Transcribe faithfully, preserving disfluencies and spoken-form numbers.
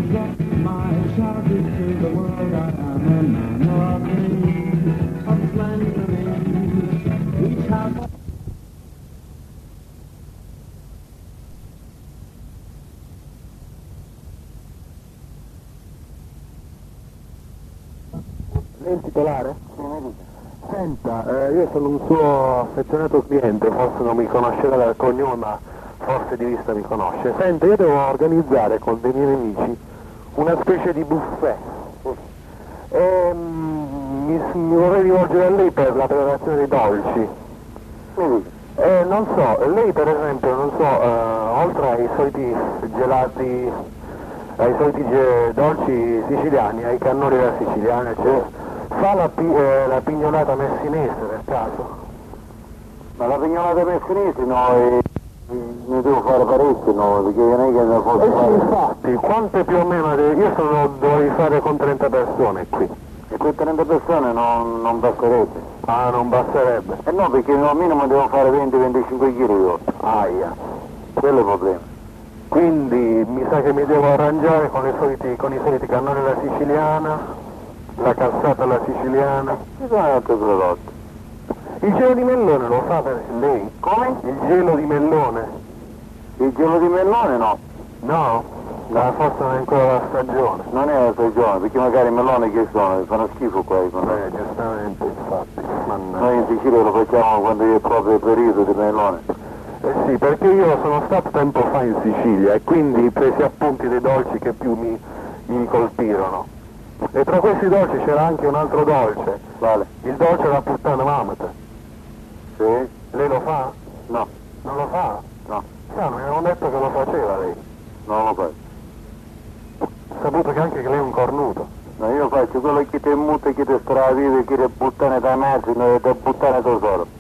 Lei è il titolare? Sì, mi dica. Senta, eh, io sono un suo affezionato cliente, forse non mi conoscerà dal cognome, ma forse di vista mi conosce. Senta, io devo organizzare con dei miei amici una specie di buffet. E, mm, mi, mi vorrei rivolgere a lei per la preparazione dei dolci. Mi dica. Eh, non so, lei per esempio, non so, eh, oltre ai soliti gelati, ai soliti ge- dolci siciliani, ai cannoli della Sicilia, cioè, fa la, pi- eh, la pignolata messinese per caso? Ma la pignolata messinese no, e... ne devo fare parecchie, no, perché non è che ne posso Eh sì, fare. infatti, quante più o meno, de- io sono, dovrei fare con trenta persone qui. E quelle trenta persone non, non basterebbe. Ah, non basterebbe. Eh no, perché al minimo devo fare venti venticinque kg io. Aia. Quello è il problema. Quindi mi sa che mi devo arrangiare con, i soliti, con i soliti cannoli alla siciliana, la cassata alla siciliana. Ci sono altri prodotti. Il gelo di melone lo fa per lei? Come? Il gelo di melone? Il gelo di melone no. No? Ma forse non è ancora la stagione. Non è la stagione, perché magari i meloni che sono, fanno schifo qua. Eh, giustamente, infatti. Mannaggia. Noi in Sicilia lo facciamo quando è proprio il periodo di melone. Eh sì, perché io sono stato tempo fa in Sicilia e quindi presi appunti dei dolci che più mi, mi colpirono. E tra questi dolci c'era anche un altro dolce. Vale. Il dolce della puttana mamata. Sì? Lei lo fa? No, Non lo fa? no, Sa, mi avevano detto che lo faceva lei. non lo faccio. Ho saputo che anche che lei è un cornuto. No, io faccio quello che ti è muto, che ti strada vive, che ti buttane da mezzo, e ti buttane tesoro.